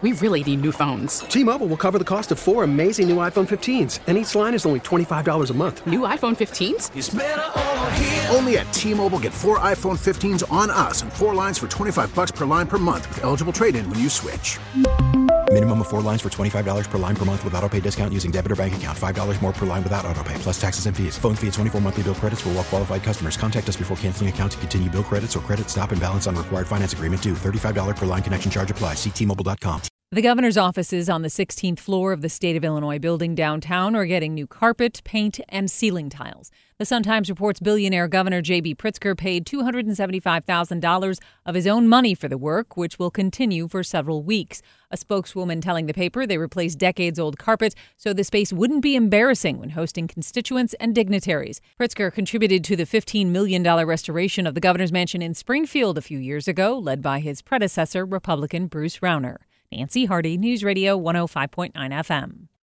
We really need new phones. T-Mobile will cover the cost of 4 amazing new iPhone 15s, and each line is only $25 a month. New iPhone 15s? It's better over here. Only at T-Mobile, get 4 iPhone 15s on us and 4 lines for $25 per line per month with eligible trade-in when you switch. Minimum of 4 lines for $25 per line per month with autopay discount using debit or bank account. $5 more per line without autopay, plus taxes and fees. Phone fee at 24 monthly bill credits for well-qualified customers. Contact us before canceling account to continue bill credits or credit stop and balance on required finance agreement due. $35 per line connection charge applies. See T-Mobile.com. The governor's offices on the 16th floor of the State of Illinois building downtown are getting new carpet, paint, and ceiling tiles. The Sun-Times reports billionaire Governor J.B. Pritzker paid $275,000 of his own money for the work, which will continue for several weeks. A spokeswoman telling the paper they replaced decades-old carpet so the space wouldn't be embarrassing when hosting constituents and dignitaries. Pritzker contributed to the $15 million restoration of the governor's mansion in Springfield a few years ago, led by his predecessor, Republican Bruce Rauner. Nancy Hardy, News Radio 105.9 FM.